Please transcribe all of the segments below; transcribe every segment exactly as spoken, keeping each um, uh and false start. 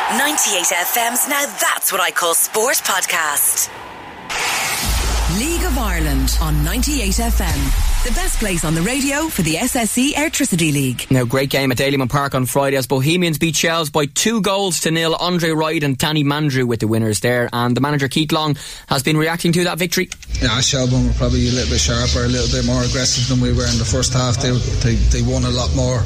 ninety-eight F M's Now That's What I Call Sport podcast. League of Ireland on ninety-eight F M. The best place on the radio for the S S E Airtricity League. Now, great game at Dalymount Park on Friday as Bohemians beat Shells by two goals to nil. Andre Wright and Danny Mandrew with the winners there. And the manager, Keith Long, has been reacting to that victory. Yeah, Shelbourne were probably a little bit sharper, a little bit more aggressive than we were in the first half. They they, they won a lot more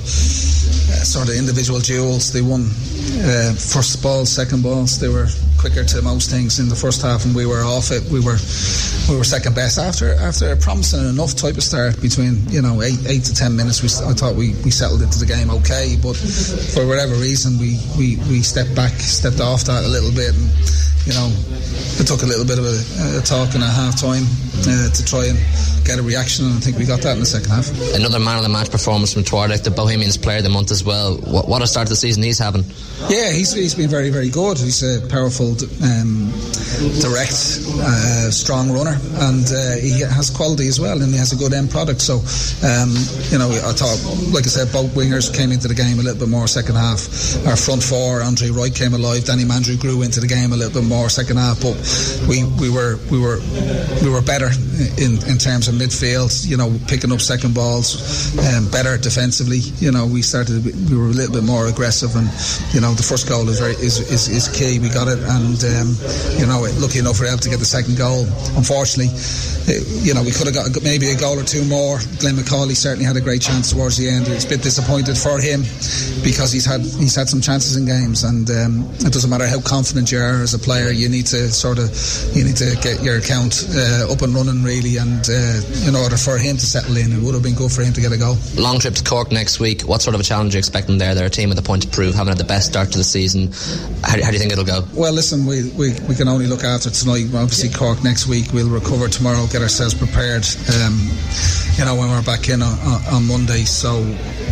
uh, sort of individual duels. They won uh, first balls, second balls. They were quicker to most things in the first half, and we were off it. We were we were second best after after a promising enough type of start. Between you know eight eight to ten minutes, we, I thought we, we settled into the game okay, but for whatever reason we, we, we stepped back, stepped off that a little bit, and you know it took a little bit of a, a talk in a half time uh, to try and get a reaction, and I think we got that in the second half. Another man of the match performance from Tuareg, the Bohemians player of the month as well. What, what a start to the season he's having. Yeah, he's he's been very very good. He's a powerful, um, direct, uh, strong runner, and uh, he has quality as well, and he has a good end product. So um, you know, I thought, like I said, both wingers came into the game a little bit more second half. Our front four, Andre Wright came alive, Danny Mandrew grew into the game a little bit more second half, but we, we were we were we were better in, in terms of midfield, you know, picking up second balls, um, better defensively. You know, we started we were a little bit more aggressive, and you know the first goal is very is, is, is key. We got it, and um, you know, lucky enough for to get the second goal. Unfortunately, it, you know, we could have got maybe a goal or two more. Glenn McCauley certainly had a great chance towards the end. It's a bit disappointed for him because he's had he's had some chances in games, and um, it doesn't matter how confident you are as a player, you need to sort of you need to get your account uh, up and running really, and uh, in order for him to settle in, it would have been good for him to get a goal. Long trip to Cork next week. What sort of a challenge are you expecting there? They're a team with a point to prove, having had the best start to the season. How, how do you think it'll go? Well, listen, we, we, we can only look after tonight. Obviously Cork next week, we'll recover tomorrow, get ourselves prepared um, you know, when we're back in on, on Monday. So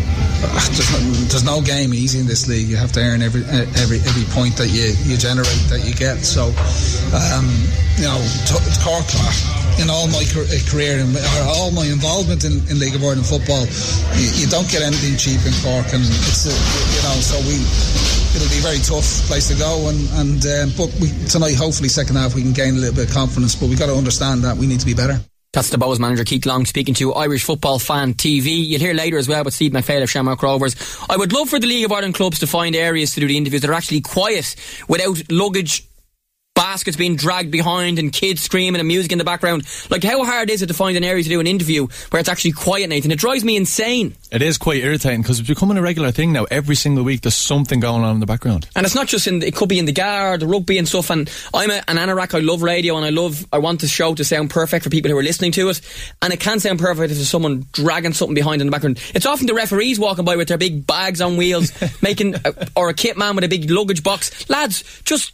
uh, there's, no, there's no game easy in this league. You have to earn every every every point that you, you generate, that you get. So um, you know, t- Cork, in all my career and all my involvement in, in League of Ireland football, you, you don't get anything cheap in Cork, and it's a, you know, so we it'll be a very tough place to go, and, and um, but we, tonight hopefully second half we can gain a little bit of confidence, but we've got to understand that we need to be better. That's the Bows manager Keith Long speaking to Irish Football Fan T V. You'll hear later as well about Steve McPhail of Shamrock Rovers. I would love for the League of Ireland clubs to find areas to do the interviews that are actually quiet, without luggage baskets being dragged behind and kids screaming and music in the background. Like, how hard is it to find an area to do an interview where it's actually quiet, Nathan? It drives me insane. It is quite irritating because it's becoming a regular thing now. Every single week there's something going on in the background, and it's not just in the, it could be in the Gar, the rugby and stuff. And I'm a, an anorak. I love radio, and I love I want the show to sound perfect for people who are listening to it, and it can sound perfect if there's someone dragging something behind in the background. It's often the referees walking by with their big bags on wheels making a, or a kit man with a big luggage box. Lads, just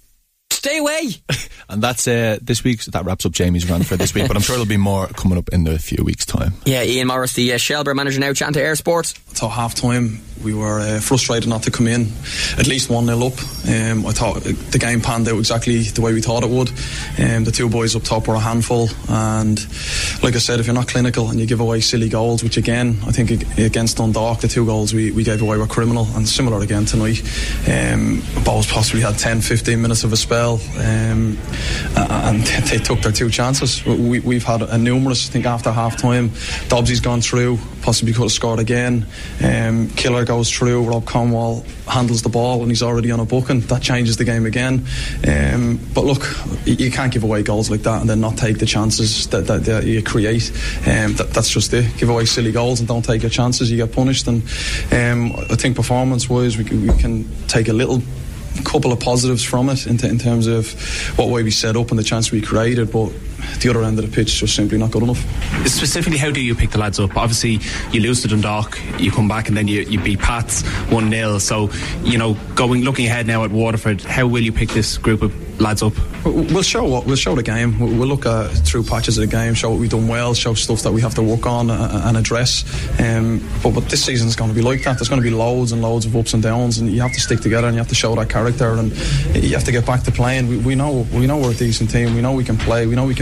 stay away. And that's uh, this week's that wraps up Jamie's run for this week, but I'm sure there'll be more coming up in a few weeks' time. Yeah, Ian Morris, the uh, Shelbourne manager, now chatting to Air Sports. Until half time we were uh, frustrated not to come in at least one nil up. um, I thought the game panned out exactly the way we thought it would. Um, the two boys up top were a handful, and like I said, if you're not clinical and you give away silly goals, which again I think against Dundalk the two goals we, we gave away were criminal, and similar again tonight. um, Bows possibly had ten fifteen minutes of a spell, um, and they took their two chances. we, We've had a numerous, I think after half time Dobbsy's gone through, possibly could have scored again. um, Killer goes through, Rob Conwall handles the ball and he's already on a booking. That changes the game again. um, but look, you can't give away goals like that and then not take the chances that, that, that you create. um, that, that's just it. Give away silly goals and don't take your chances, you get punished. And um, I think performance wise we, we can take a little couple of positives from it in, t- in terms of what way we set up and the chance we created, but the other end of the pitch just simply not good enough. Specifically, how do you pick the lads up? Obviously you lose to Dundalk, you come back and then you, you beat Pats one nil, so you know, going looking ahead now at Waterford, how will you pick this group of lads up? We'll show what we'll show the game. We'll look at through patches of the game, show what we've done well, show stuff that we have to work on and address. Um, but, but this season is going to be like that. There's going to be loads and loads of ups and downs, and you have to stick together and you have to show that character, and you have to get back to playing. We, we know we know we're a decent team. We know we can play. We know we can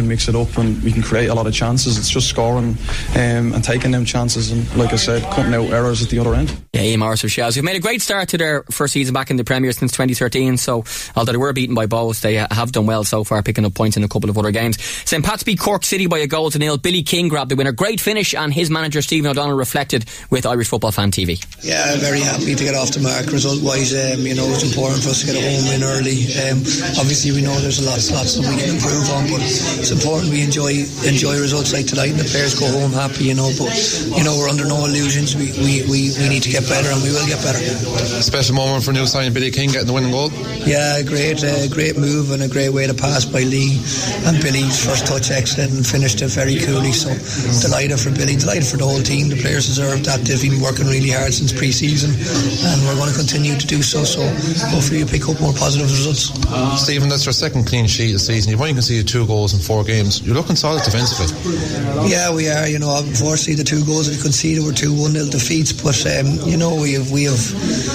mix it up and we can create a lot of chances. It's just scoring um, and taking them chances and, like I said, cutting out errors at the other end. Yeah, Ian Morris of Shells, who've made a great start to their first season back in the Premier since twenty thirteen, so although they were beaten by Bows, they have done well so far, picking up points in a couple of other games. Saint Pat's beat Cork City by a goal to nil. Billy King grabbed the winner. Great finish, and his manager Stephen O'Donnell reflected with Irish Football Fan T V. Yeah, very happy to get off the mark result wise. Um, you know, it's important for us to get a home win early. Um, obviously we know there's lots lots that we can improve on, but it's important we enjoy enjoy results like tonight and the players go home happy, you know, but you know, we're under no illusions. We, we, we, we need to get better, and we will get better. A special moment for new signing Billy King getting the winning goal. Yeah, great uh, great move and a great way to pass by Lee, and Billy's first touch excellent and finished it very coolly, so delighted for Billy, delighted for the whole team. The players deserve that. They've been working really hard since pre-season and we're going to continue to do so, so hopefully you pick up more positive results. Stephen, that's your second clean sheet this season. You've only conceded two goals in four games. You're looking solid defensively. Yeah, we are. You know, unfortunately the two goals that we conceded were two one nil defeats, but um, you know, we have we have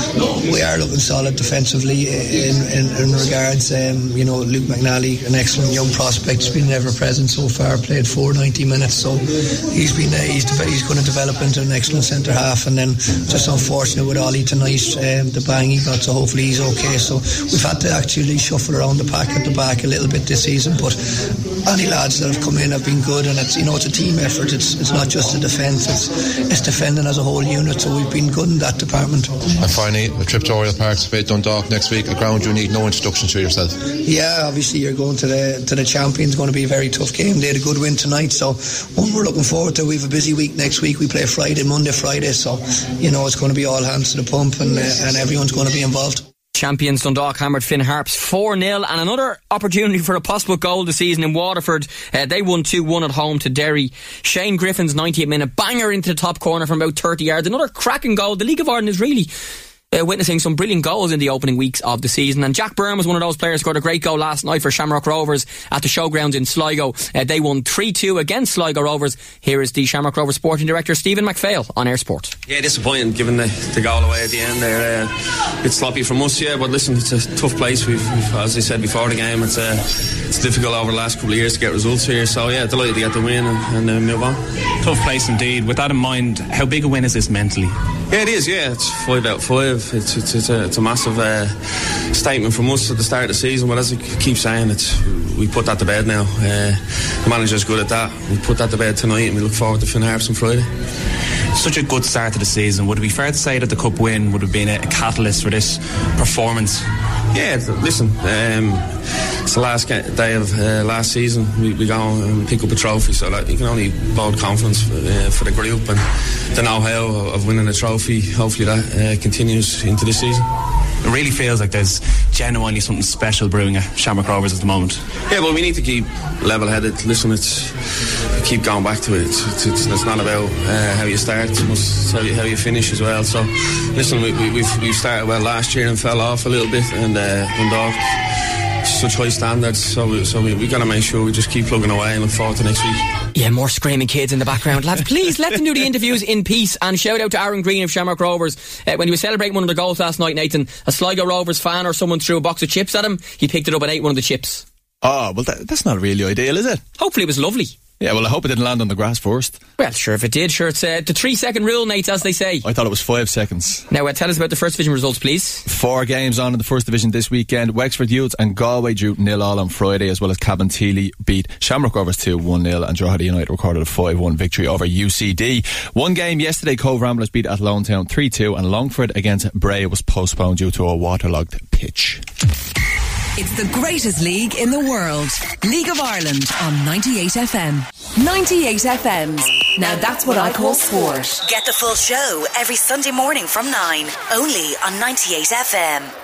we are looking solid defensively in, in, in regards um, you know, Luke McNally, an excellent young prospect, has been ever present so far, played four ninety minutes, so he's been uh, he's, he's going to develop into an excellent centre half. And then just unfortunate with Ollie tonight, um, the bang he got, so hopefully he's okay. So we've had to actually shuffle around the pack at the back a little bit this season, but any lads that have come in have been good, and it's, you know, it's a team effort. It's it's not just a defence, it's it's defending as a whole unit, so we've been good in that department. And finally, a trip to Oriel Park to face Dundalk next week, a ground you need no introduction to yourself. Yeah, obviously you're going to the to the champions, going to be a very tough game. They had a good win tonight, so one we're looking forward to. We have a busy week next week. We play Friday, Monday, Friday, so you know, it's going to be all hands to the pump, and uh, and everyone's going to be involved. Champions Dundalk hammered Finn Harps four nil, and another opportunity for a possible goal this season in Waterford. Uh, they won two one at home to Derry. Shane Griffin's ninetieth minute banger into the top corner from about thirty yards. Another cracking goal. The League of Ireland is really Uh, witnessing some brilliant goals in the opening weeks of the season, and Jack Byrne was one of those players who scored a great goal last night for Shamrock Rovers at the showgrounds in Sligo. Uh, they won three two against Sligo Rovers. Here is the Shamrock Rovers sporting director Stephen McPhail on Air Sport. Yeah, disappointing given the, the goal away at the end there. Uh, it's sloppy from us, yeah, but listen, it's a tough place. We've, we've as I said before the game, it's uh, it's difficult over the last couple of years to get results here, so yeah, delighted to get the win and, and uh, move on. Tough place indeed. With that in mind, how big a win is this mentally? Yeah, it is, yeah, it's five out of five. It's, it's, it's a It's a massive uh, statement from us at the start of the season, but as I keep saying, it's we put that to bed now. Uh, the manager's good at that. We put that to bed tonight, and we look forward to Finn Harps on Friday. Such a good start to the season. Would it be fair to say that the cup win would have been a, a catalyst for this performance? Yeah, listen, um, it's the last day of uh, last season. We, we go and pick up a trophy, so like, you can only build confidence for, uh, for the group and the know-how of winning a trophy. Hopefully that uh, continues into this season. It really feels like there's genuinely something special brewing at Shamrock Rovers at the moment. Yeah, well, we need to keep level-headed. Listen, it's keep going back to it. It's, it's, it's not about uh, how you start, it's how you, how you finish as well. So, listen, we, we, we've, we started well last year and fell off a little bit, and uh, Dundalk, such high standards, so we, so we, we got to make sure we just keep plugging away and look forward to next week. Yeah, more screaming kids in the background. Lads, please let them do the interviews in peace, and shout out to Aaron Green of Shamrock Rovers. Uh, when he was celebrating one of the goals last night, Nathan, a Sligo Rovers fan or someone threw a box of chips at him, he picked it up and ate one of the chips. Oh, well that, that's not really ideal, is it? Hopefully it was lovely. Yeah, well I hope it didn't land on the grass first. Well, sure, if it did, sure, it's uh, the three second rule, Nate, as they say. I thought it was five seconds. Now uh, tell us about the first division results, please. Four games on in the first division this weekend. Wexford Youths and Galway drew nil all on Friday, as well as Cabinteely beat Shamrock Rovers two one nil, and Drogheda United recorded a five one victory over U C D. One game yesterday, Cove Ramblers beat Athlone Town three two, and Longford against Bray was postponed due to a waterlogged pitch. It's the greatest league in the world. League of Ireland on ninety-eight F M. ninety-eight F M's Now That's What I Call Sport. Get the full show every Sunday morning from nine, only on ninety-eight F M.